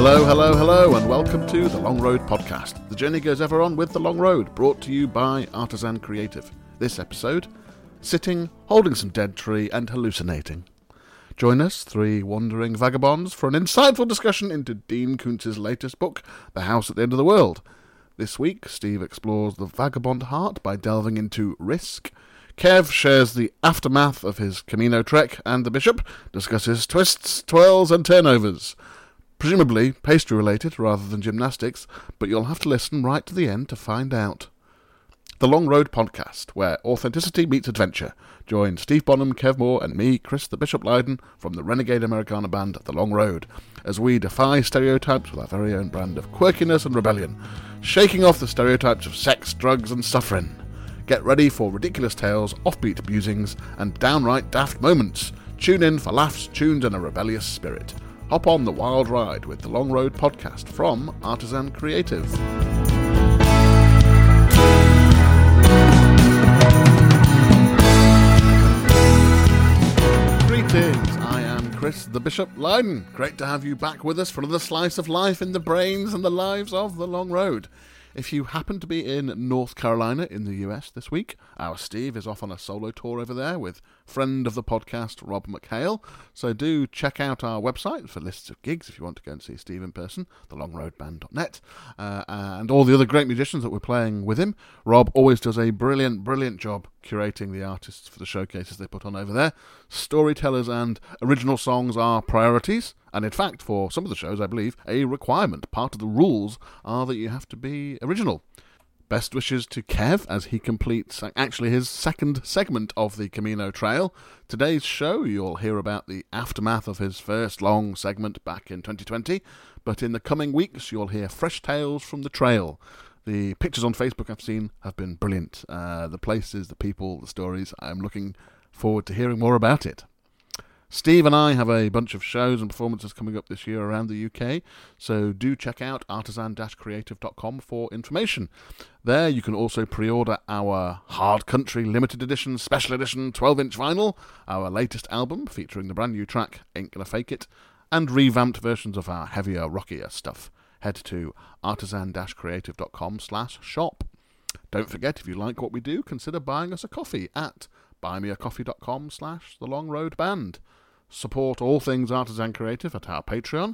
Hello, hello, hello, and welcome to The Long Road Podcast. The journey goes ever on with The Long Road, brought to you by Artisan Creative. This episode, sitting, holding some dead tree, and hallucinating. Join us, three wandering vagabonds, for an insightful discussion into Dean Koontz's latest book, The House at the End of the World. This week, Steve explores the vagabond heart by delving into risk. Kev shares the aftermath of his Camino trek, and the Bishop discusses twists, twirls, and turnovers. Presumably pastry-related rather than gymnastics, but you'll have to listen right to the end to find out. The Long Road Podcast, where authenticity meets adventure. Join Steve Bonham, Kev Moore, and me, Chris the Bishop Lydon, from the renegade Americana band The Long Road, as we defy stereotypes with our very own brand of quirkiness and rebellion, shaking off the stereotypes of sex, drugs, and suffering. Get ready for ridiculous tales, offbeat musings, and downright daft moments. Tune in for laughs, tunes, and a rebellious spirit. Hop on the wild ride with the Long Road Podcast from Artisan Creative. Greetings, I am Chris the Bishop Lydon. Great to have you back with us for another slice of life in the brains and the lives of the Long Road. If you happen to be in North Carolina in the US this week, our Steve is off on a solo tour over there with friend of the podcast, Rob McHale. So do check out our website for lists of gigs if you want to go and see Steve in person, thelongroadband.net, and all the other great musicians that we're playing with him. Rob always does a brilliant job curating the artists for the showcases they put on over there. Storytellers and original songs are priorities, and in fact, for some of the shows, I believe, a requirement. Part of the rules are that you have to be original. Best wishes to Kev as he completes actually his second segment of the Camino Trail. Today's show, you'll hear about the aftermath of his first long segment back in 2020, but in the coming weeks, you'll hear fresh tales from the trail. The pictures on Facebook I've seen have been brilliant. The places, the people, the stories. I'm looking forward to hearing more about it. Steve and I have a bunch of shows and performances coming up this year around the UK, so do check out artisan-creative.com for information. There you can also pre-order our Hard Country limited edition, special edition 12-inch vinyl, our latest album featuring the brand new track Ain't Gonna Fake It, and revamped versions of our heavier, rockier stuff. Head to artisan-creative.com/shop. Don't forget, if you like what we do, consider buying us a coffee at buymeacoffee.com/thelongroadband. Support all things Artisan Creative at our Patreon,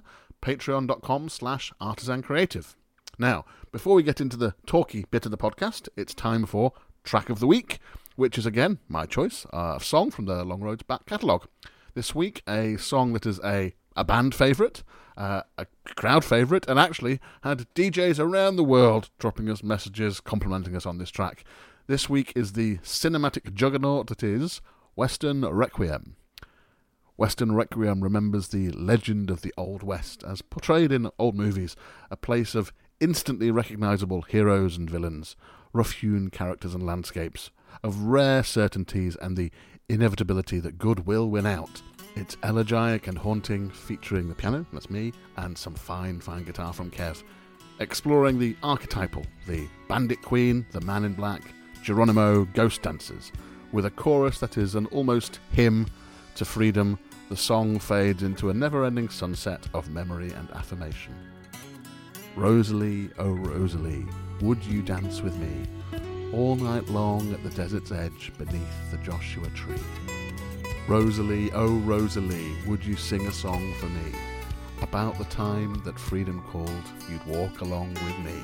patreon.com/artisancreative. Now, before we get into the talky bit of the podcast, it's time for Track of the Week, which is again my choice, a song from the Long Road's back catalogue. This week, a song that is a band favourite, a crowd favourite, and actually had DJs around the world dropping us messages complimenting us on this track. This week is the cinematic juggernaut that is Western Requiem. Western Requiem remembers the legend of the Old West as portrayed in old movies, a place of instantly recognisable heroes and villains, rough-hewn characters and landscapes, of rare certainties and the inevitability that good will win out. It's elegiac and haunting, featuring the piano, that's me, and some fine guitar from Kev, exploring the archetypal, the bandit queen, the man in black, Geronimo ghost dancers. With a chorus that is an almost hymn to freedom, the song fades into a never-ending sunset of memory and affirmation. Rosalie, oh Rosalie, would you dance with me all night long at the desert's edge beneath the Joshua tree? Rosalie, oh Rosalie, would you sing a song for me about the time that freedom called, you'd walk along with me?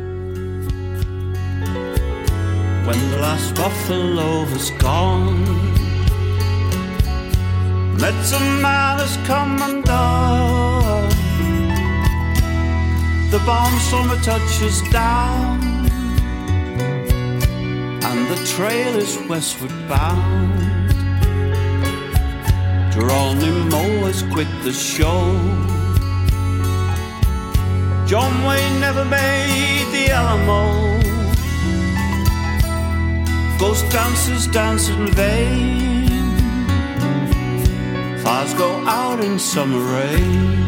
When the last buffalo has gone, medicine man has come undone, the balm summer touches down, and the trail is westward bound. Geronimo has quit the show. John Wayne never made the Alamo. Ghost dancers dance in vain. Fires go out in summer rain.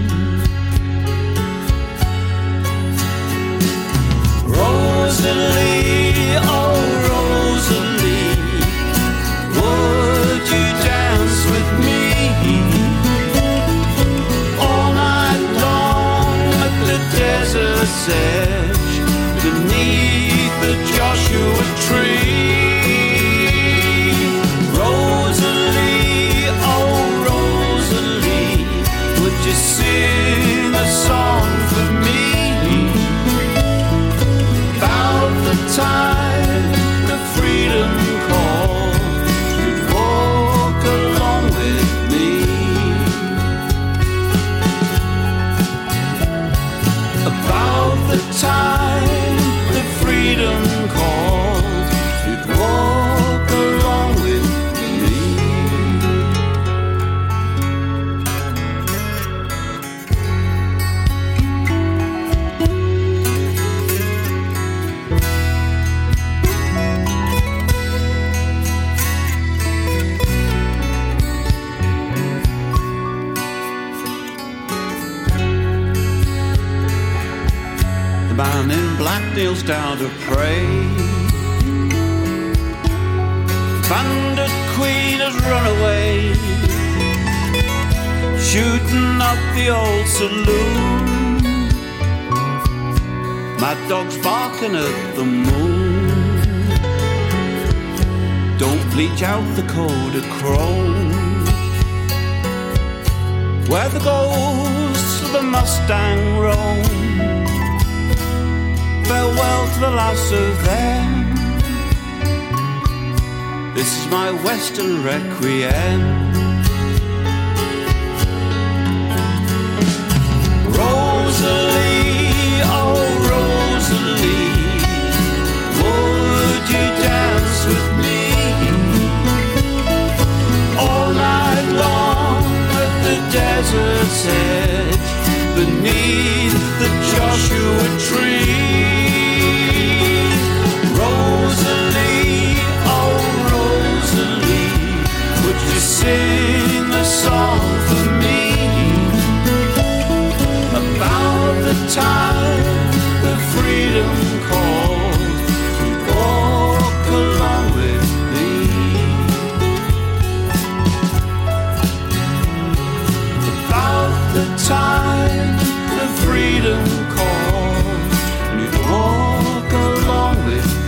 Rosalie, oh Rosalie, would you dance with me all night long at desert's edge, beneath the Joshua tree. Rosalie, oh Rosalie, would you sing a song for me about the time the freedom call? You'd walk along with me about the time the freedom called. You'd walk along with me. The man in black kneels down to pray. Bandit queen has run away, shooting up the old saloon. Mad dogs barking at the moon. Don't bleach out the Kodachrome, where the ghosts of the Mustang roam. Farewell to the last of them. This is my Western requiem. Rosalie, oh Rosalie, would you dance with me all night long at the desert's edge, beneath the Joshua tree? Rosalie, oh Rosalie, would you sing a song for me about the time the freedom called? You'd walk along with me about the time the freedom called. You'd walk along with me.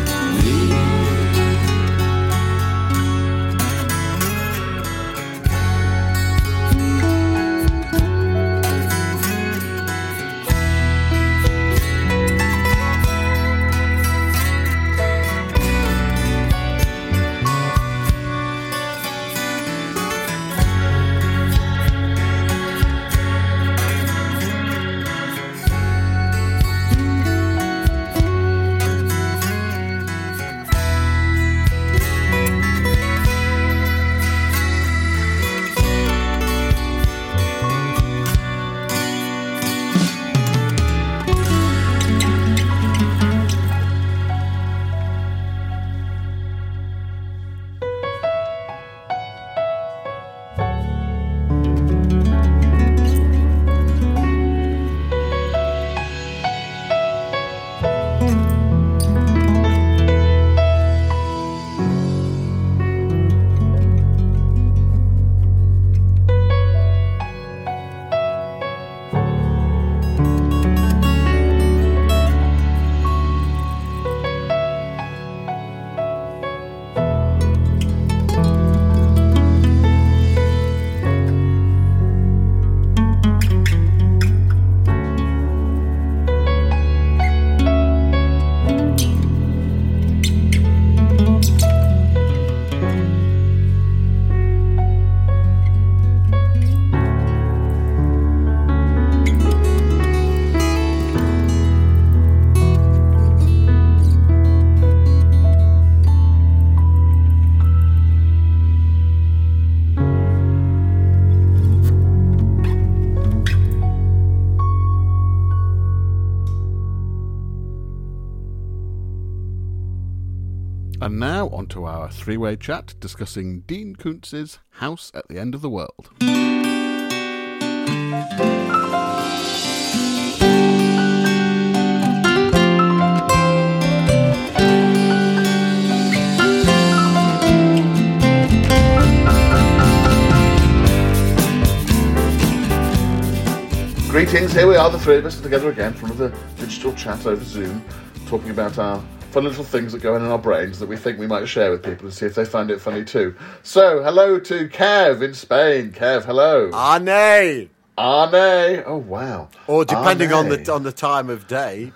And now on to our three-way chat discussing Dean Koontz's House at the End of the World. Greetings, here we are, the three of us together again for another digital chat over Zoom, talking about our fun little things that go on in our brains that we think we might share with people and see if they find it funny too. So, hello to Kev in Spain. Kev, hello. Arne! Arne. Oh, wow. Or depending on Arne. the time of day,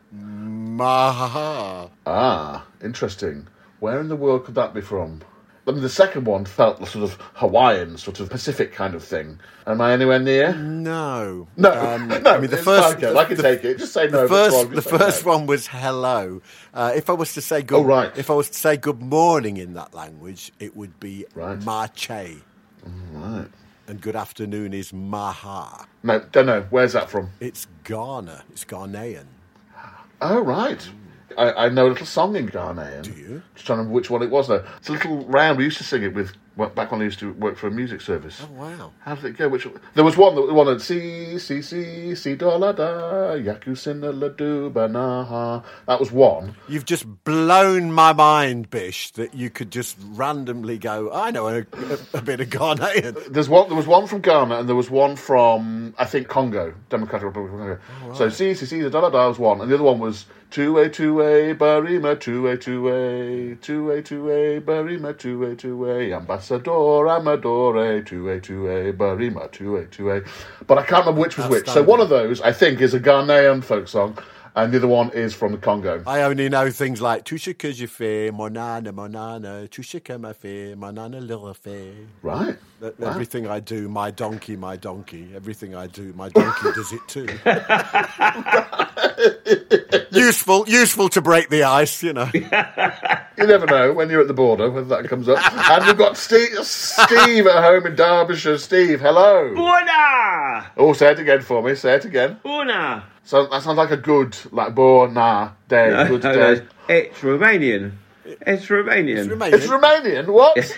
Maha. Ah, interesting. Where in the world could that be from? I mean, the second one felt sort of Hawaiian, sort of Pacific kind of thing. Am I anywhere near? No. No, no. I mean, the it's first. fine, Kev. I can take it. Just say no. The first one was hello. If I was to say good, Oh, right. If I was to say good morning in that language, it would be Right. mache, Right. and good afternoon is maha. No, don't know. Where's that from? It's Ghana. It's Ghanaian. Oh, right. I know a little song in Ghanaian. Do you? Just trying to remember which one it was, though. It's a little round. We used to sing it with, back when I used to work for a music service. Oh wow. How did it go? Which one? There was one that si do la da yaku sinna la do banaha. That was one. You've just blown my mind, Bish, that you could just randomly go, I know a bit of Ghanaian. There was one from Ghana, and there was one from, I think, Congo, Democratic Republic of Congo. Oh, right. So si da la da was one, and the other one was two-way, barima, two-way, barima, two-way, ambassador, amadore, two-way, barima, two-way. But I can't remember which was which. So one of those, I think, is a Ghanaian folk song, and the other one is from the Congo. I only know things like Tushika Jife, Monana, Tushika Mafe, Monana Lilafe. Right. Everything I do, my donkey. Everything I do, my donkey does it too. Useful to break the ice, you know. You never know when you're at the border whether that comes up. And we've got Steve at home in Derbyshire. Steve, hello. Una! Oh, say it again for me. Say it again. Una! So that sounds like a good, like day, good day. It's Romanian. It's Romanian. It's Romanian.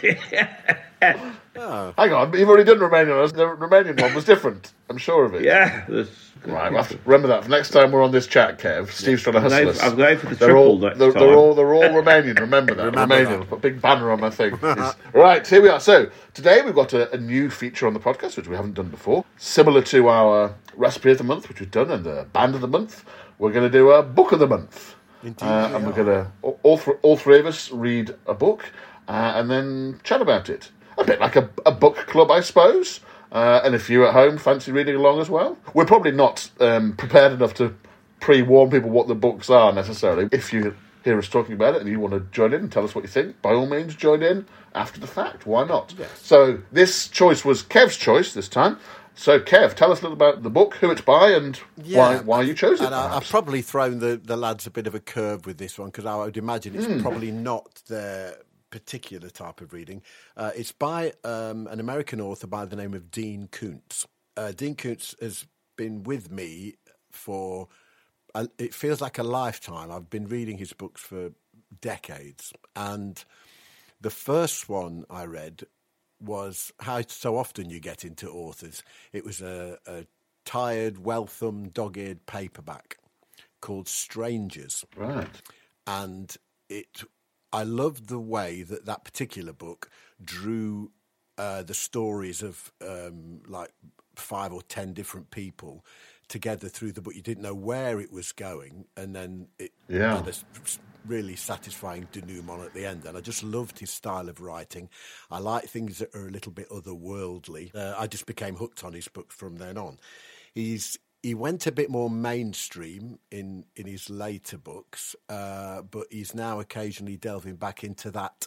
What? Oh. Hang on, but you've already done Romanian. The Romanian one was different. I'm sure of it. Yeah. Right, we'll have to remember that for next time we're on this chat, Kev. Steve's trying to hustle us. I'm going for the They're triple all, next they're, time. they're all Romanian. Remember that. Romanian. I'll put a big banner on my thing. Right, here we are. So today we've got a new feature on the podcast which we haven't done before, similar to our recipe of the month, which we've done, and the band of the month. We're going to do a book of the month. Indeed, and we're going to all three of us read a book and then chat about it. A bit like a book club, I suppose. And if you at home fancy reading along as well. We're probably not prepared enough to pre-warn people what the books are necessarily. If you hear us talking about it and you want to join in and tell us what you think, by all means join in after the fact. Why not? Yes. So this choice was Kev's choice this time. So Kev, tell us a little about the book, who it's by, and why you chose it. And I've probably thrown the lads a bit of a curve with this one because I would imagine it's probably not their particular type of reading. It's by an American author by the name of Dean Koontz. Dean Koontz has been with me for, it feels like a lifetime. I've been reading his books for decades. And the first one I read was how so often you get into authors. It was a tired, well-thumbed, dog-eared paperback called Strangers. Right. And I loved the way that particular book drew the stories of like 5 or 10 different people together through the book. You didn't know where it was going, and then it had a really satisfying denouement at the end. And I just loved his style of writing. I like things that are a little bit otherworldly. I just became hooked on his books from then on. He went a bit more mainstream in his later books, but he's now occasionally delving back into that.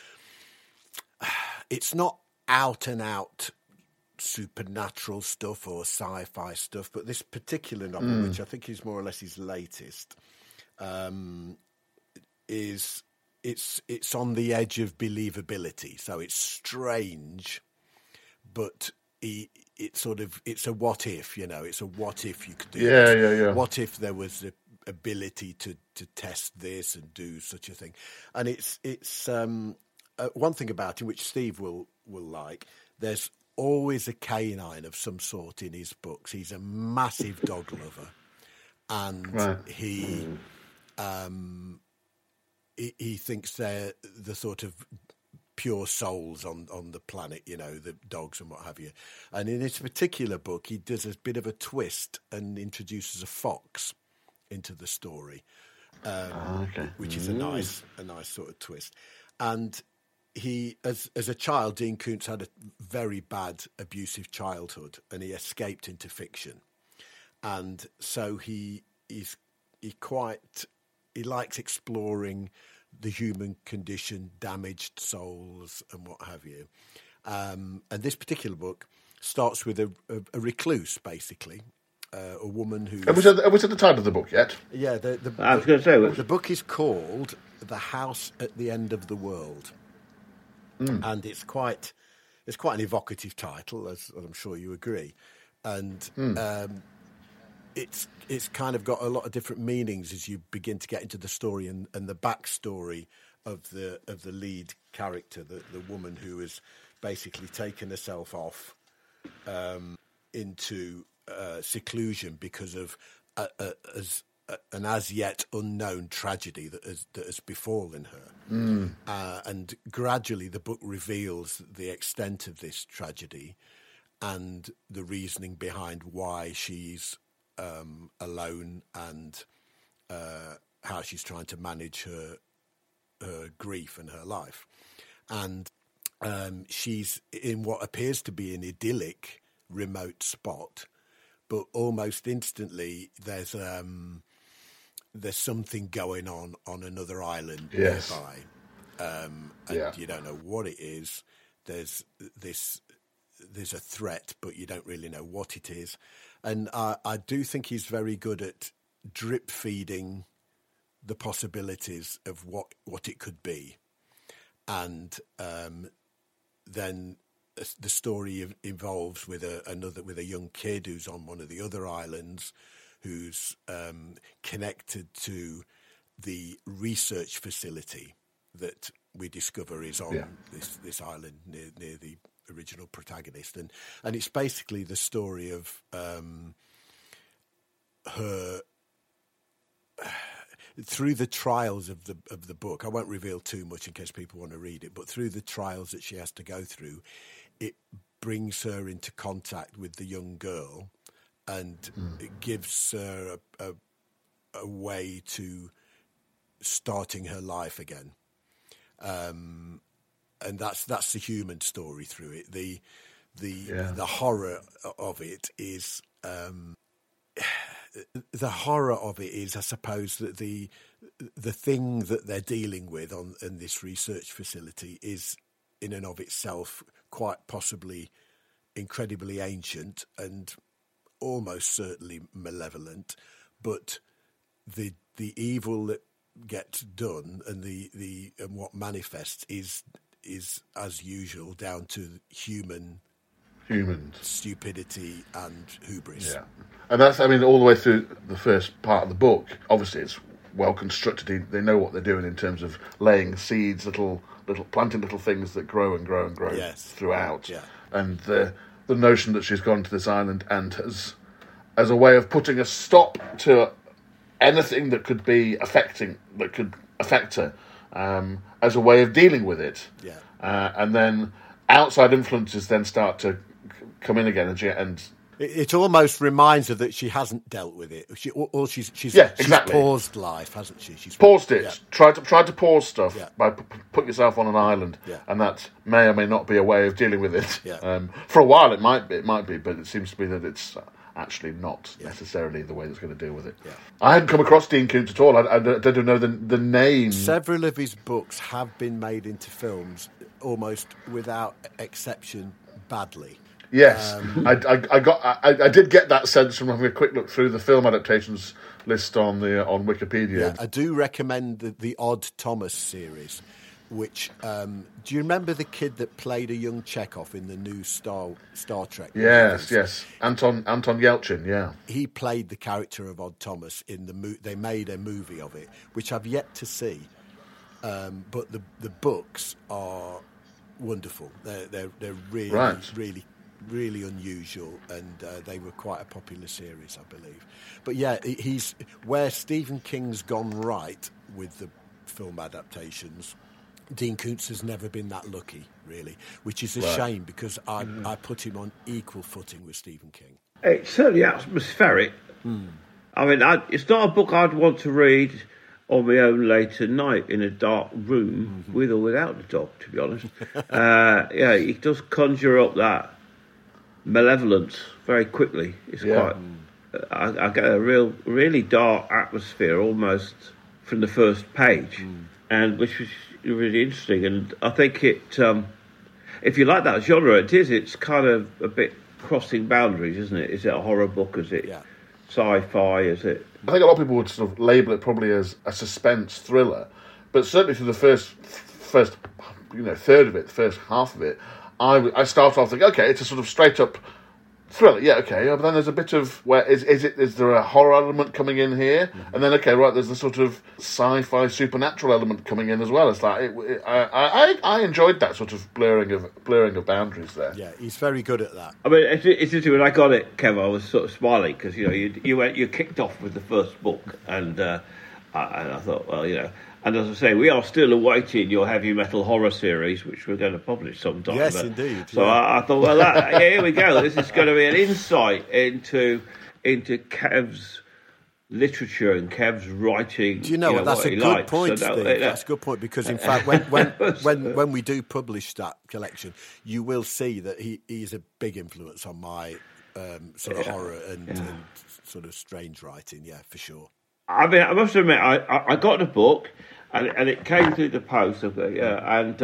It's not out-and-out supernatural stuff or sci-fi stuff, but this particular novel, which I think is more or less his latest, it's on the edge of believability. So it's strange, but it's a what if, you know, it's a what if you could do this. Yeah. What if there was the ability to test this and do such a thing? And it's one thing about him, which Steve will like, there's always a canine of some sort in his books. He's a massive dog lover. And he thinks they're the sort of pure souls on the planet, the dogs and what have you. And in this particular book, he does a bit of a twist and introduces a fox into the story, which is a nice sort of twist. And he, as a child, Dean Koontz had a very bad, abusive childhood, and he escaped into fiction. And so he likes exploring the human condition, damaged souls, and what have you. And this particular book starts with a recluse, basically, a woman who. Have we said the title of the book yet? Yeah, I was going to say the book is called "The House at the End of the World," and it's quite an evocative title, as I'm sure you agree, and. It's kind of got a lot of different meanings as you begin to get into the story and the backstory of the lead character, the woman who has basically taken herself off into seclusion because of an as yet unknown tragedy that has befallen her. And gradually the book reveals the extent of this tragedy and the reasoning behind why she's alone and how she's trying to manage her grief and her life. And she's in what appears to be an idyllic remote spot, but almost instantly there's something going on another island nearby. And you don't know what it is. There's a threat, but you don't really know what it is. And I do think he's very good at drip feeding the possibilities of what it could be. And then the story evolves with a young kid who's on one of the other islands, who's connected to the research facility that we discover is on this island near the original protagonist, and it's basically the story of her through the trials of the book. I won't reveal too much in case people want to read it, but through the trials that she has to go through, it brings her into contact with the young girl, and it gives her a way to starting her life again. And that's the human story through it. The horror of it is I suppose, that the thing that they're dealing with in this research facility is in and of itself quite possibly incredibly ancient and almost certainly malevolent, but the evil that gets done and and what manifests is as usual down to human stupidity and hubris. Yeah, and that's, all the way through the first part of the book. Obviously, it's well constructed. They know what they're doing in terms of laying seeds, planting little things that grow and grow and grow throughout. Yeah. And the notion that she's gone to this island and as a way of putting a stop to anything that could affect her. As a way of dealing with it. Yeah. And then outside influences then start to come in again, and it almost reminds her that she hasn't dealt with it. She's paused life, hasn't she? She's paused it. Yeah. Tried to pause stuff by put yourself on an island, and that may or may not be a way of dealing with it. Yeah. For a while, it might be, but it seems to be that it's actually not necessarily the way that's going to deal with it. Yeah. I hadn't come across Dean Koontz at all. I don't know the name. Several of his books have been made into films, almost without exception, badly. Yes, I did get that sense from having a quick look through the film adaptations list on Wikipedia. Yeah, I do recommend the Odd Thomas series. Which do you remember the kid that played a young Chekhov in the new Star Trek? Yes, Anton Yelchin. Yeah, he played the character of Odd Thomas in the. They made a movie of it, which I've yet to see. But the books are wonderful. They're really really unusual, and they were quite a popular series, I believe. But yeah, he's where Stephen King's gone right with the film adaptations. Dean Koontz has never been that lucky, really, which is a shame because I put him on equal footing with Stephen King. It's certainly atmospheric. I mean, it's not a book I'd want to read on my own late at night in a dark room with or without the dog, to be honest. It does conjure up that malevolence very quickly. It's quite... I get a really dark atmosphere almost from the first page, and which was really interesting. And I think it, if you like that genre, it's kind of a bit crossing boundaries, isn't it? Is it a horror book? Is it sci-fi? Is it? I think a lot of people would sort of label it probably as a suspense thriller, but certainly through the first third of it, the first half of it, I start off thinking, okay, it's a sort of straight up thriller, but then there's a bit of is there a horror element coming in here, and then there's the sort of sci-fi supernatural element coming in as well. It's like I enjoyed that sort of blurring of boundaries there. Yeah, he's very good at that. I mean, it's interesting when I got it, Kev. I was sort of smiling because you kicked off with the first book, and I thought, well, and as I say, we are still awaiting your heavy metal horror series, which we're going to publish sometime. Yes, indeed. So I thought, well, here we go. This is going to be an insight into Kev's literature and Kev's writing. Do you know what? That's a good point, Steve. That's a good point because, in fact, when we do publish that collection, you will see that he is a big influence on my sort of horror and sort of strange writing. Yeah, for sure. I mean, I must admit, I got the book. And it came through the post, and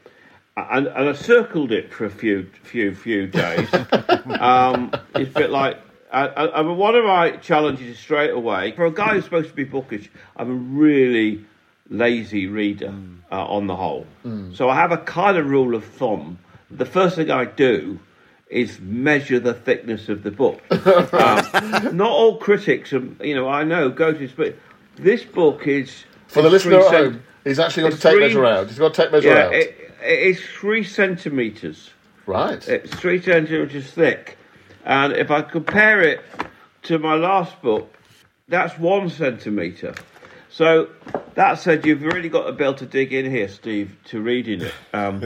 I circled it for a few days. It's a bit like one of my challenges is straight away for a guy who's supposed to be bookish. I'm a really lazy reader on the whole, so I have a kind of rule of thumb. The first thing I do is measure the thickness of the book. Not all critics, I know go to this, but this book is. For the listener at home, he's actually got a tape measure out. He's got a tape measure out. It's 3 centimetres. Right. It's 3 centimetres thick. And if I compare it to my last book, that's 1 centimetre. So that said, you've really got to be able to dig in here, Steve, to reading it.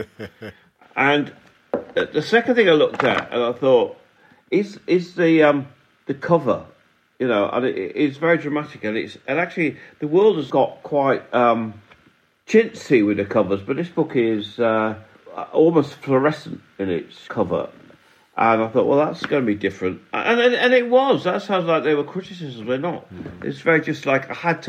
And the second thing I looked at, and I thought, is the cover. And it's very dramatic, and actually the world has got quite chintzy with the covers, but this book is almost fluorescent in its cover, and I thought, well, that's going to be different, and it was. That sounds like they were criticisms. They're not. It's very just like I had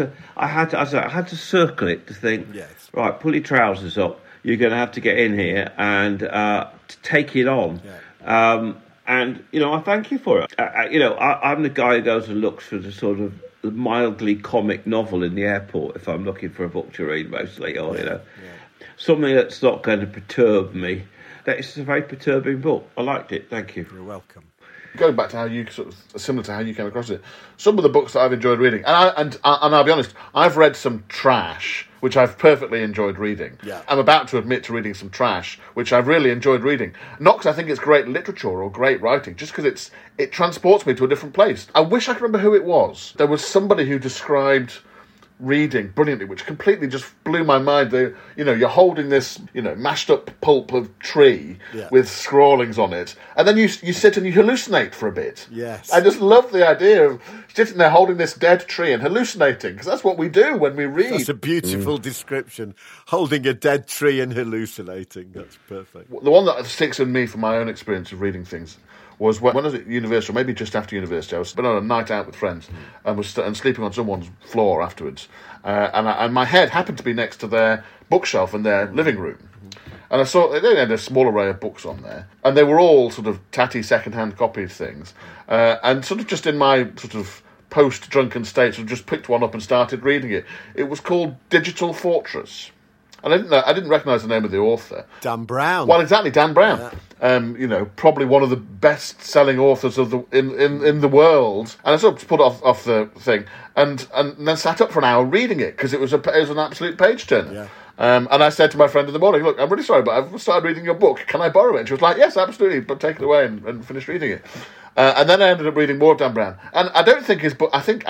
to circle it to think. Yes. Right, pull your trousers up. You're going to have to get in here and take it on. Yeah. And, I thank you for it. I'm the guy who goes and looks for the sort of mildly comic novel in the airport if I'm looking for a book to read mostly, or, something that's not going to perturb me. It's a very perturbing book. I liked it. Thank you. You're welcome. Going back to how you similar to how you came across it, some of the books that I've enjoyed reading, and I'll be honest, I've read some trash, which I've perfectly enjoyed reading. Yeah. I'm about to admit to reading some trash, which I've really enjoyed reading. Not because I think it's great literature or great writing, just because it transports me to a different place. I wish I could remember who it was. There was somebody who described reading brilliantly, which completely just blew my mind. You're holding this, mashed up pulp of tree with scrawlings on it, and then you sit and you hallucinate for a bit. Yes. I just love the idea of sitting there holding this dead tree and hallucinating, because that's what we do when we read. That's a beautiful description. Holding a dead tree and hallucinating. That's perfect. The one that sticks in me from my own experience of reading things was when I was at university, or maybe just after university. I was been on a night out with friends and was sleeping on someone's floor afterwards, and my head happened to be next to their bookshelf in their living room, and I saw they had a small array of books on there, and they were all sort of tatty second-hand copied things, and sort of just in my sort of post-drunken state, sort of just picked one up and started reading it. It was called Digital Fortress. And I didn't recognise the name of the author. Dan Brown. Well, exactly, Dan Brown. Yeah. Probably one of the best-selling authors of in the world. And I sort of put it off the thing, and then sat up for an hour reading it because it was an absolute page turner. Yeah. And I said to my friend in the morning, "Look, I'm really sorry, but I've started reading your book. Can I borrow it?" And she was like, "Yes, absolutely, but take it away and finish reading it." And then I ended up reading more of Dan Brown. And I don't think his book. I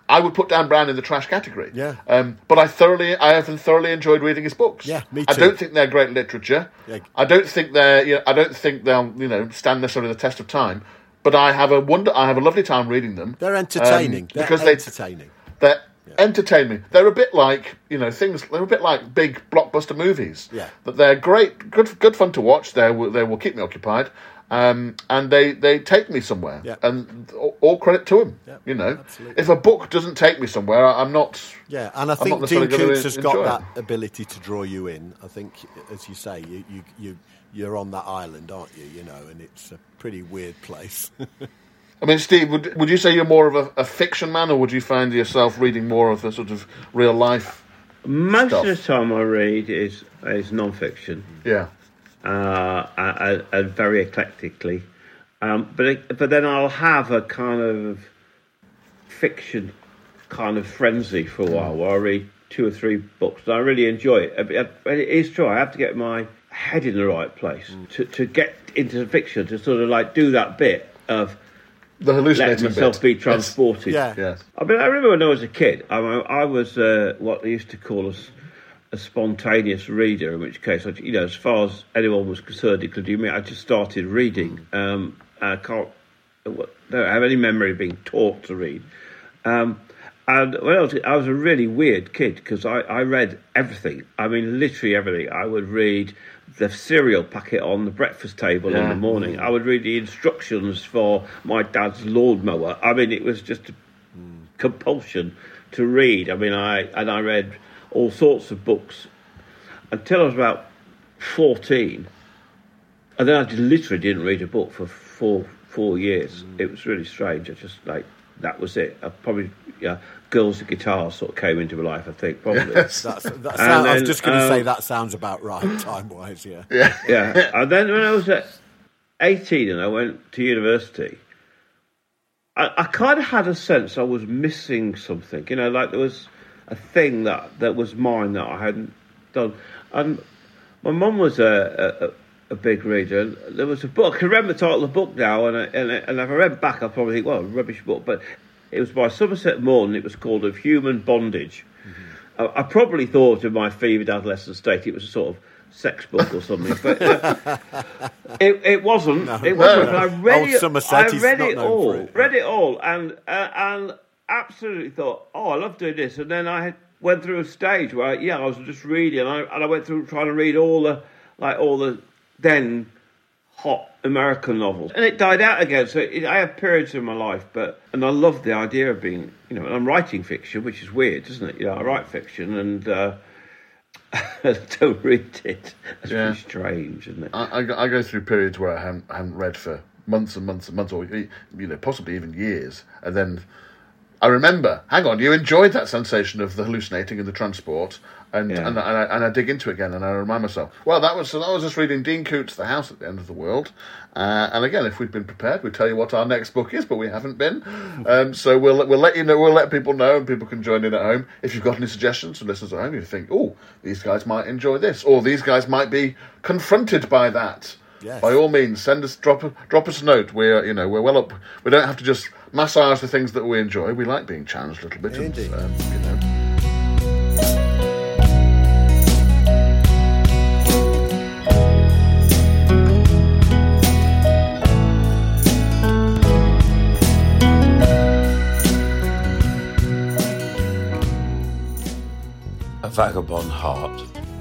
I would put Dan Brown in the trash category. Yeah. But I have thoroughly enjoyed reading his books. Yeah, me I too. don't think they're great literature. Yeah. I don't think they'll stand necessarily the test of time. But I have a lovely time reading them. They're entertaining. Because they're entertaining. They're entertain me. They're a bit like they're a bit like big blockbuster movies. Yeah. That they're great, good fun to watch. They will keep me occupied. And they take me somewhere. Yeah. And all credit to them. Yeah, absolutely. If a book doesn't take me somewhere, I'm not. Yeah, and I I'm think not necessarily Dean gonna Koontz has got enjoy that it. ability to draw you in. I think, as you say, you're on that island, aren't you? And it's a pretty weird place. I mean, Steve, would you say you're more of a fiction man, or would you find yourself reading more of the sort of real life? Most stuff? of the time I read is non-fiction. Yeah. And very eclectically. But then I'll have a kind of fiction kind of frenzy for a while where I read 2 or 3 books and I really enjoy it. It is true, I have to get my head in the right place to get into fiction, to sort of like do that bit of The hallucinating letting myself bit. be transported. Yeah. Yes. I mean, I remember when I was a kid, I was what they used to call a spontaneous reader, in which case, as far as anyone was concerned, including me, I just started reading. I don't have any memory of being taught to read. And when I was a really weird kid because I read everything. I mean, literally everything. I would read the cereal packet on the breakfast table in the morning. I would read the instructions for my dad's lawnmower. I mean, it was just a compulsion to read. I mean, I read all sorts of books until I was about 14. And then I literally didn't read a book for four years. It was really strange. I just, that was it. I probably, girls with guitars sort of came into my life, I think, probably. I was just going to say that sounds about right, time-wise, yeah. Yeah. And then when I was at 18 and I went to university, I kind of had a sense I was missing something. Like there was a thing that was mine that I hadn't done. And my mum was a big reader. And there was a book. I can remember the title of the book now, and if I read back, I'd probably think, well, rubbish book. But it was by Somerset Maugham. It was called Of Human Bondage. I probably thought in my fevered adolescent state it was a sort of sex book or something, but it wasn't. No. It wasn't. But I read Old it. Somerset, he's read not it known all. for it. Read it all, and absolutely thought, oh, I love doing this. And then I went through a stage where I was just reading, and I went through trying to read all the then hot American novels, and it died out again. So I have periods in my life, and I love the idea of being, and I'm writing fiction, which is weird, isn't it? I write fiction and I don't read it. It's pretty strange, isn't it? I go through periods where I haven't read for months and months and months, or possibly even years, and then I remember, hang on, you enjoyed that sensation of the hallucinating and the transport, and I dig into it again, and I remind myself, well, that was just reading Dean Koontz, The House at the End of the World, and again, if we'd been prepared, we'd tell you what our next book is, but we haven't been, so we'll let you know, we'll let people know, and people can join in at home. If you've got any suggestions for listeners at home, you think, oh, these guys might enjoy this, or these guys might be confronted by that. Yes. By all means, drop us a note. We're well up. We don't have to just massage the things that we enjoy. We like being challenged a little bit. Indeed. A Vagabond Heart.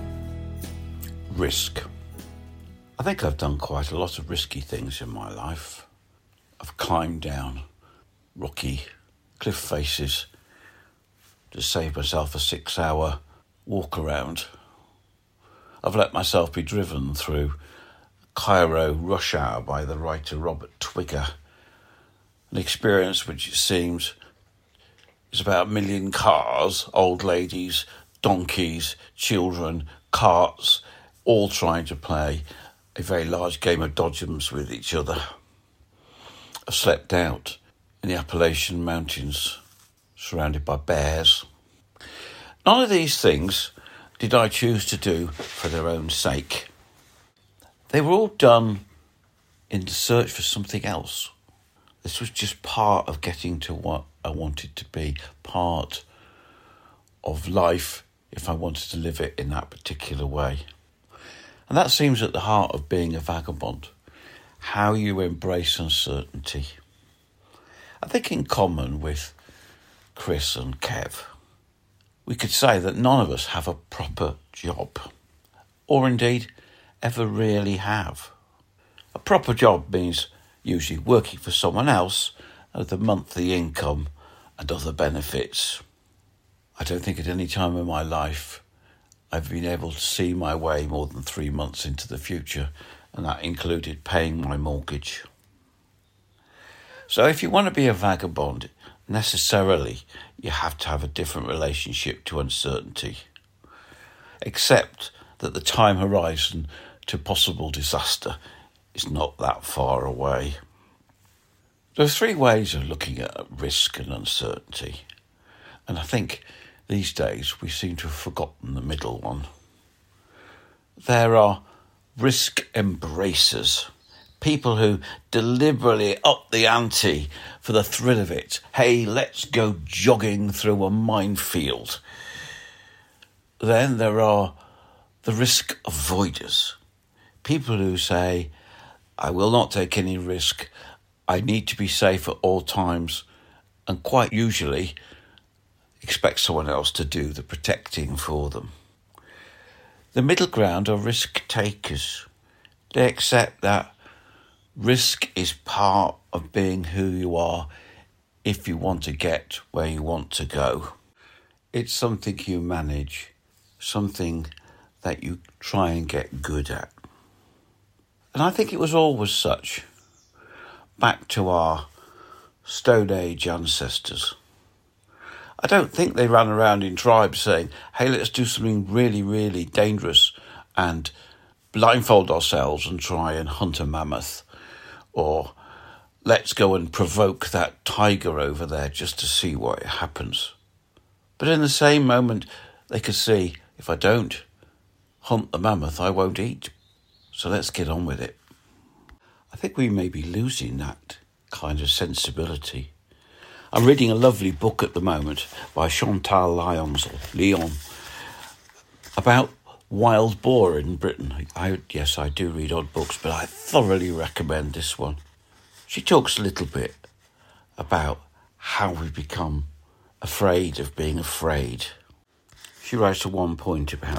Risk. I think I've done quite a lot of risky things in my life. I've climbed down rocky cliff faces to save myself a 6-hour walk around. I've let myself be driven through Cairo rush hour by the writer Robert Twigger, an experience which it seems is about 1 million cars, old ladies, donkeys, children, carts, all trying to play a very large game of dodgems with each other. I've slept out in the Appalachian Mountains, surrounded by bears. None of these things did I choose to do for their own sake. They were all done in the search for something else. This was just part of getting to what I wanted to be part of life if I wanted to live it in that particular way. And that seems at the heart of being a vagabond, how you embrace uncertainty. I think in common with Chris and Kev, we could say that none of us have a proper job, or indeed ever really have. A proper job means usually working for someone else with a monthly income and other benefits. I don't think at any time in my life I've been able to see my way more than 3 months into the future, and that included paying my mortgage. So if you want to be a vagabond, necessarily you have to have a different relationship to uncertainty, except that the time horizon to possible disaster is not that far away. There are 3 ways of looking at risk and uncertainty, and I think these days we seem to have forgotten the middle one. There are risk embracers, people who deliberately up the ante for the thrill of it. Hey, let's go jogging through a minefield. Then there are the risk avoiders, people who say, I will not take any risk, I need to be safe at all times, and quite usually expect someone else to do the protecting for them. The middle ground are risk takers. They accept that risk is part of being who you are if you want to get where you want to go. It's something you manage, something that you try and get good at. And I think it was always such, back to our Stone Age ancestors. I don't think they ran around in tribes saying, hey, let's do something really, really dangerous and blindfold ourselves and try and hunt a mammoth, or let's go and provoke that tiger over there just to see what happens. But in the same moment, they could see, if I don't hunt the mammoth, I won't eat. So let's get on with it. I think we may be losing that kind of sensibility. I'm reading a lovely book at the moment by Chantal Lyon about wild boar in Britain. Yes, I do read odd books, but I thoroughly recommend this one. She talks a little bit about how we become afraid of being afraid. She writes at one point about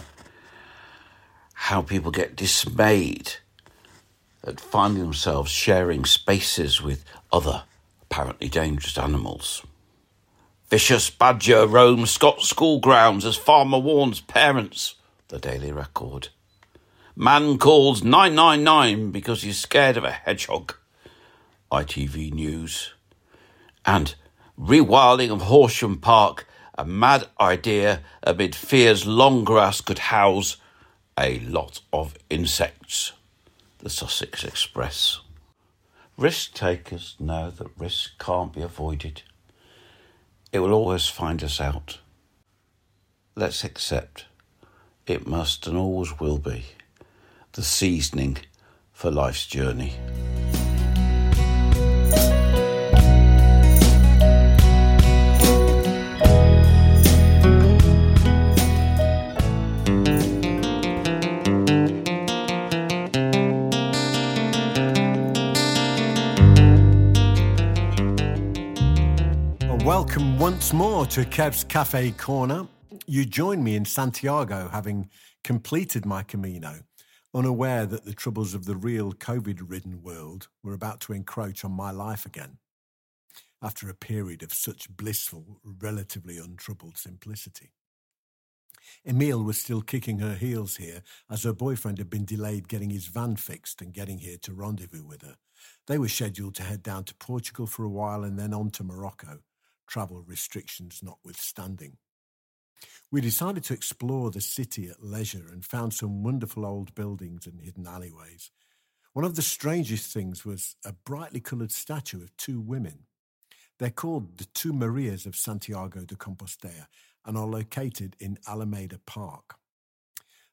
how people get dismayed at finding themselves sharing spaces with other apparently dangerous animals. Vicious badger roams Scott's school grounds as farmer warns parents, the Daily Record. Man calls 999 because he's scared of a hedgehog, ITV News. And rewilding of Horsham Park, a mad idea amid fears long grass could house a lot of insects, the Sussex Express. Risk takers know that risk can't be avoided. It will always find us out. Let's accept it must and always will be the seasoning for life's journey. Welcome once more to Kev's Cafe Corner. You join me in Santiago, having completed my Camino, unaware that the troubles of the real COVID-ridden world were about to encroach on my life again, after a period of such blissful, relatively untroubled simplicity. Emile was still kicking her heels here, as her boyfriend had been delayed getting his van fixed and getting here to rendezvous with her. They were scheduled to head down to Portugal for a while and then on to Morocco, travel restrictions notwithstanding. We decided to explore the city at leisure and found some wonderful old buildings and hidden alleyways. One of the strangest things was a brightly coloured statue of 2 women. They're called the 2 Marias of Santiago de Compostela and are located in Alameda Park.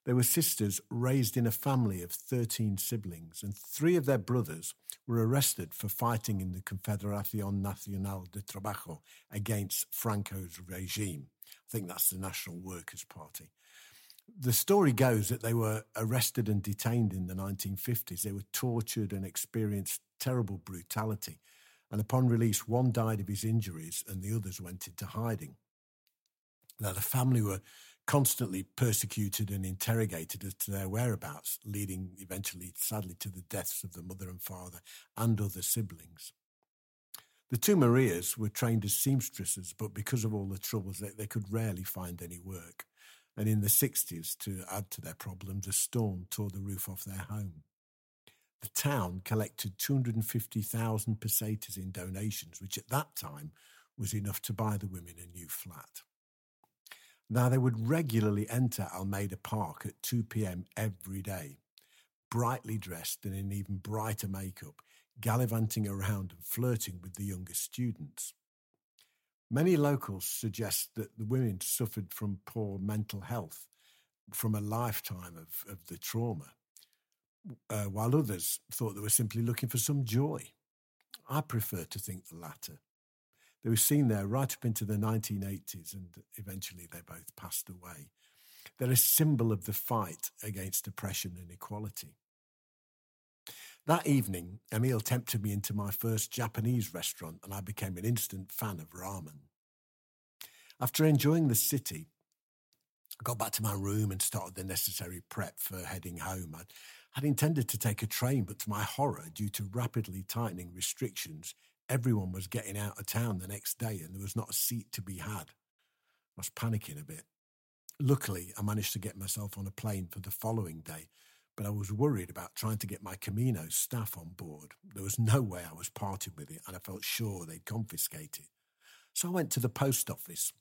They were sisters raised in a family of 13 siblings, and 3 of their brothers were arrested for fighting in the Confederación Nacional de Trabajo against Franco's regime. I think that's the National Workers' Party. The story goes that they were arrested and detained in the 1950s. They were tortured and experienced terrible brutality. And upon release, one died of his injuries and the others went into hiding. Now, the family were constantly persecuted and interrogated as to their whereabouts, leading eventually, sadly, to the deaths of the mother and father and other siblings. The 2 Marias were trained as seamstresses, but because of all the troubles, they could rarely find any work. And in the 60s, to add to their problems, a storm tore the roof off their home. The town collected 250,000 pesetas in donations, which at that time was enough to buy the women a new flat. Now, they would regularly enter Almeida Park at 2 p.m. every day, brightly dressed and in even brighter makeup, gallivanting around and flirting with the younger students. Many locals suggest that the women suffered from poor mental health from a lifetime of the trauma, while others thought they were simply looking for some joy. I prefer to think the latter. They were seen there right up into the 1980s, and eventually they both passed away. They're a symbol of the fight against oppression and equality. That evening, Emil tempted me into my first Japanese restaurant, and I became an instant fan of ramen. After enjoying the city, I got back to my room and started the necessary prep for heading home. I'd intended to take a train, but to my horror, due to rapidly tightening restrictions, everyone was getting out of town the next day and there was not a seat to be had. I was panicking a bit. Luckily, I managed to get myself on a plane for the following day, but I was worried about trying to get my Camino staff on board. There was no way I was parting with it, and I felt sure they'd confiscate it. So I went to the post office.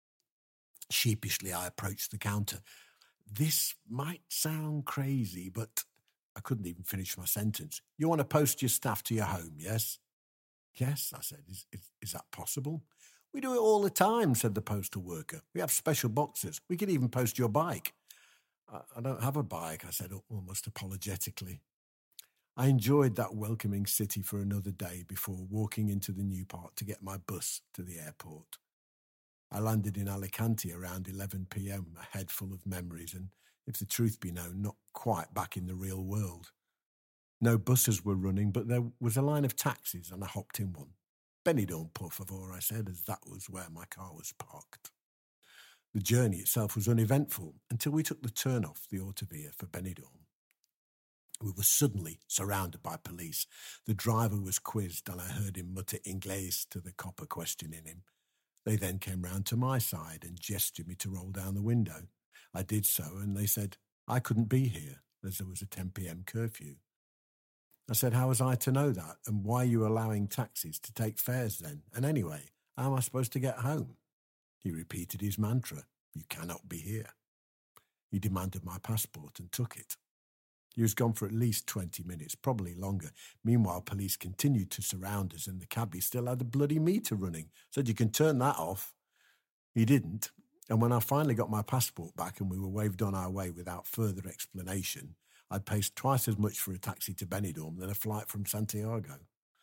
Sheepishly, I approached the counter. This might sound crazy, but I couldn't even finish my sentence. You want to post your staff to your home, yes? Yes, I said. Is that possible? We do it all the time, said the postal worker. We have special boxes. We can even post your bike. I don't have a bike, I said almost apologetically. I enjoyed that welcoming city for another day before walking into the new park to get my bus to the airport. I landed in Alicante around 11 p.m, a head full of memories and, if the truth be known, not quite back in the real world. No buses were running, but there was a line of taxis and I hopped in one. Benidorm, por favor, I said, as that was where my car was parked. The journey itself was uneventful until we took the turn-off the autovia for Benidorm. We were suddenly surrounded by police. The driver was quizzed and I heard him mutter Inglés to the copper questioning him. They then came round to my side and gestured me to roll down the window. I did so and they said I couldn't be here as there was a 10 p.m. curfew. I said, how was I to know that? And why are you allowing taxis to take fares then? And anyway, how am I supposed to get home? He repeated his mantra, you cannot be here. He demanded my passport and took it. He was gone for at least 20 minutes, probably longer. Meanwhile, police continued to surround us and the cabbie still had the bloody meter running. Said, you can turn that off. He didn't. And when I finally got my passport back and we were waved on our way without further explanation, I'd paid twice as much for a taxi to Benidorm than a flight from Santiago.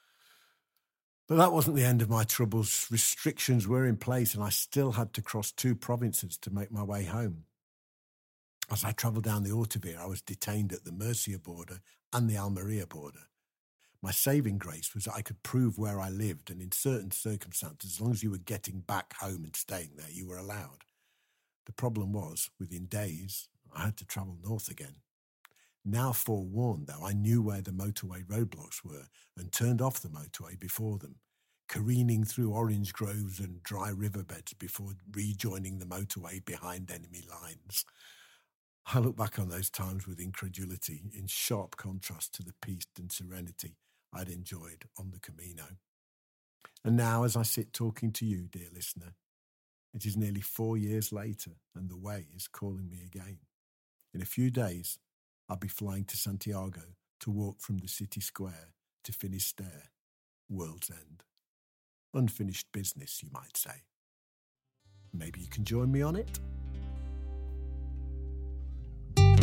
But that wasn't the end of my troubles. Restrictions were in place and I still had to cross 2 provinces to make my way home. As I travelled down the autovia, I was detained at the Murcia border and the Almeria border. My saving grace was that I could prove where I lived, and in certain circumstances, as long as you were getting back home and staying there, you were allowed. The problem was, within days, I had to travel north again. Now forewarned, though, I knew where the motorway roadblocks were and turned off the motorway before them, careening through orange groves and dry riverbeds before rejoining the motorway behind enemy lines. I look back on those times with incredulity, in sharp contrast to the peace and serenity I'd enjoyed on the Camino. And now, as I sit talking to you, dear listener, it is nearly 4 years later and the way is calling me again. In a few days, I'll be flying to Santiago to walk from the city square to Finisterre, World's End. Unfinished business, you might say. Maybe you can join me on it?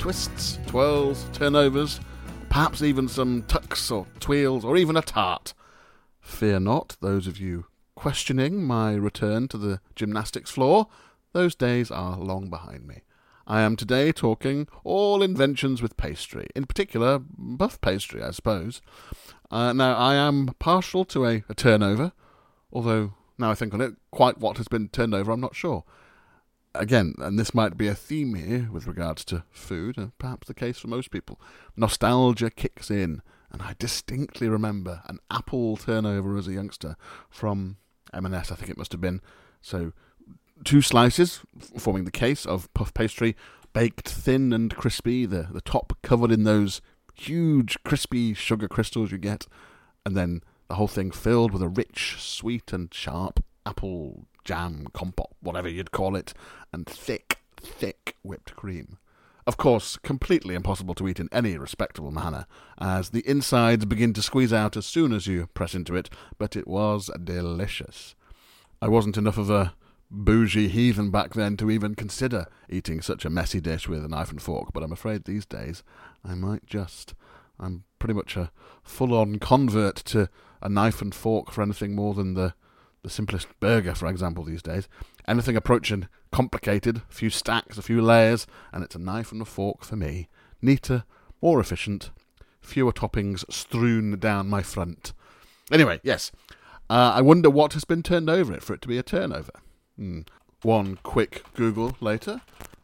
twists, twirls, turnovers, perhaps even some tucks or twirls, or even a tart. Fear not, those of you questioning my return to the gymnastics floor. Those days are long behind me. I am today talking all inventions with pastry, in particular puff pastry, I suppose. Now, I am partial to a turnover, although, now I think on it, quite what has been turned over, I'm not sure. Again, and this might be a theme here with regards to food, and perhaps the case for most people. Nostalgia kicks in, and I distinctly remember an apple turnover as a youngster from M&S, I think it must have been. So, 2 slices, forming the case of puff pastry, baked thin and crispy, the top covered in those huge crispy sugar crystals you get, and then the whole thing filled with a rich, sweet and sharp apple jam, compote, whatever you'd call it, and thick, thick whipped cream. Of course, completely impossible to eat in any respectable manner, as the insides begin to squeeze out as soon as you press into it, but it was delicious. I wasn't enough of a bougie heathen back then to even consider eating such a messy dish with a knife and fork, but I'm afraid these days I might just. I'm pretty much a full-on convert to a knife and fork for anything more than the simplest burger, for example, these days. Anything approaching complicated, a few stacks, a few layers, and it's a knife and a fork for me. Neater, more efficient, fewer toppings strewn down my front. Anyway, yes, I wonder what has been turned over it for it to be a turnover. One quick Google later.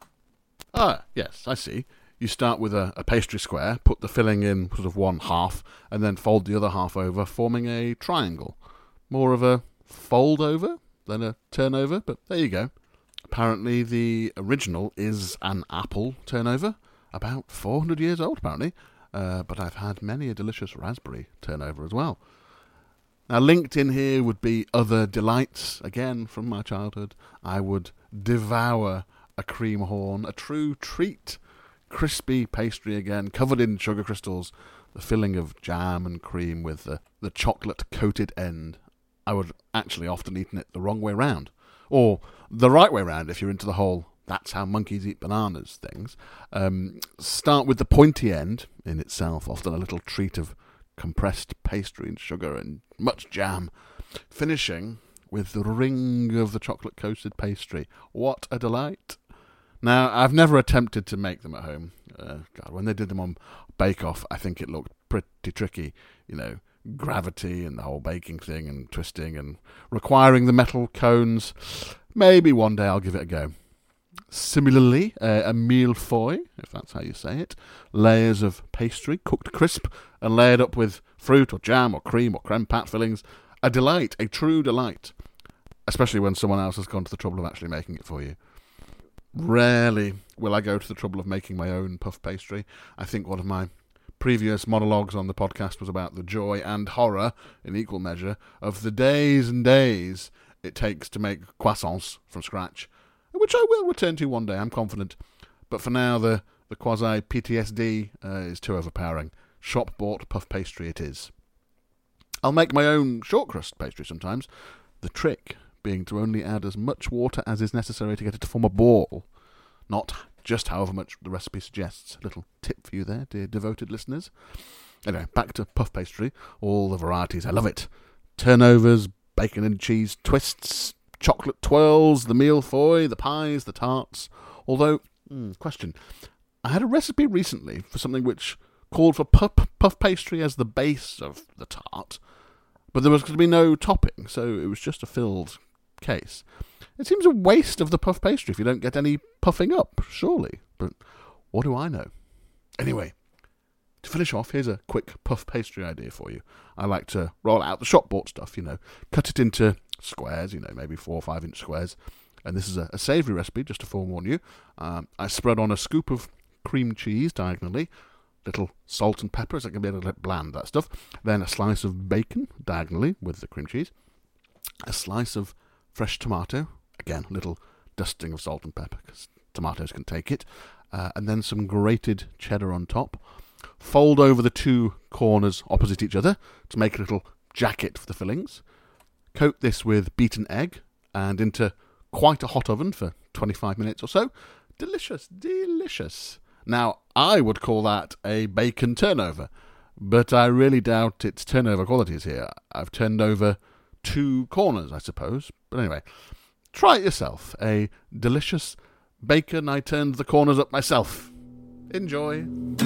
Yes, I see. You start with a pastry square, put the filling in sort of one half, and then fold the other half over, forming a triangle. More of a fold over than a turnover, but there you go. Apparently the original is an apple turnover, about 400 years old apparently, but I've had many a delicious raspberry turnover as well. Now linked in here would be other delights, again from my childhood. I would devour a cream horn, a true treat. Crispy pastry again, covered in sugar crystals, the filling of jam and cream with the chocolate-coated end. I would actually often eaten it the wrong way round, or the right way round if you're into the whole "that's how monkeys eat bananas" things. Start with the pointy end, in itself often a little treat of compressed pastry and sugar and much jam, finishing with the ring of the chocolate-coated pastry. What a delight! Now, I've never attempted to make them at home. When they did them on Bake Off, I think it looked pretty tricky, gravity and the whole baking thing and twisting and requiring the metal cones. Maybe one day I'll give it a go. Similarly, a millefeuille, if that's how you say it, layers of pastry cooked crisp and layered up with fruit or jam or cream or creme pat fillings. A delight, a true delight, especially when someone else has gone to the trouble of actually making it for you. Rarely will I go to the trouble of making my own puff pastry. I think one of my previous monologues on the podcast was about the joy and horror, in equal measure, of the days and days it takes to make croissants from scratch, which I will return to one day, I'm confident. But for now, the quasi-PTSD is too overpowering. Shop-bought puff pastry it is. I'll make my own short crust pastry sometimes. The trick being to only add as much water as is necessary to get it to form a ball, not just however much the recipe suggests. A little tip for you there, dear devoted listeners. Anyway, back to puff pastry. All the varieties, I love it. Turnovers, bacon and cheese twists, chocolate twirls, the millefeuille, the pies, the tarts. Although, question, I had a recipe recently for something which called for puff pastry as the base of the tart, but there was going to be no topping, so it was just a filled case. It seems a waste of the puff pastry if you don't get any puffing up, surely. But what do I know? Anyway, to finish off, here's a quick puff pastry idea for you. I like to roll out the shop-bought stuff, cut it into squares, maybe 4 or 5 inch squares. And this is a savoury recipe, just to forewarn you. I spread on a scoop of cream cheese diagonally, little salt and pepper, so it can be a little bit bland, that stuff. Then a slice of bacon diagonally with the cream cheese. A slice of fresh tomato, again, a little dusting of salt and pepper, because tomatoes can take it. And then some grated cheddar on top. Fold over the 2 corners opposite each other to make a little jacket for the fillings. Coat this with beaten egg and into quite a hot oven for 25 minutes or so. Delicious, delicious. Now, I would call that a bacon turnover, but I really doubt its turnover qualities here. I've turned over 2 corners, I suppose. But anyway, try it yourself. A delicious bacon I turned the corners up myself. Enjoy.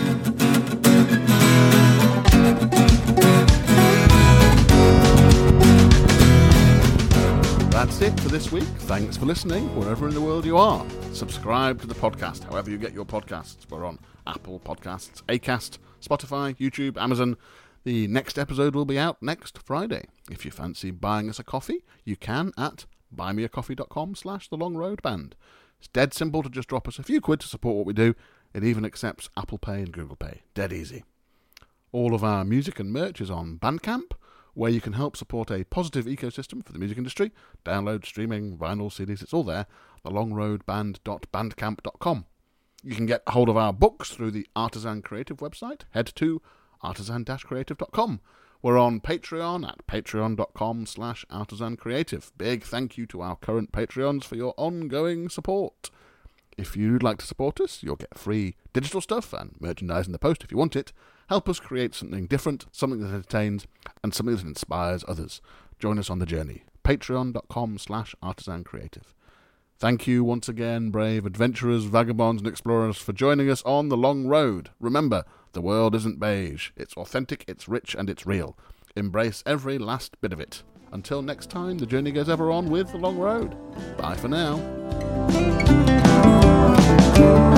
That's it for this week. Thanks for listening, wherever in the world you are. Subscribe to the podcast, however you get your podcasts. We're on Apple Podcasts, Acast, Spotify, YouTube, Amazon. The next episode will be out next Friday. If you fancy buying us a coffee, you can at buymeacoffee.com/thelongroadband. It's dead simple to just drop us a few quid to support what we do. It even accepts Apple Pay and Google Pay. Dead easy. All of our music and merch is on Bandcamp, where you can help support a positive ecosystem for the music industry. Download, streaming, vinyl, CDs, it's all there. thelongroadband.bandcamp.com. You can get hold of our books through the Artisan Creative website. Head to artisan-creative.com. We're on Patreon at patreon.com/artisancreative. Big thank you to our current Patreons for your ongoing support. If you'd like to support us, you'll get free digital stuff and merchandise in the post if you want it. Help us create something different, something that entertains, and something that inspires others. Join us on the journey. Patreon.com/artisancreative. Thank you once again, brave adventurers, vagabonds, and explorers, for joining us on The Long Road. Remember, the world isn't beige. It's authentic, it's rich, and it's real. Embrace every last bit of it. Until next time, the journey goes ever on with The Long Road. Bye for now.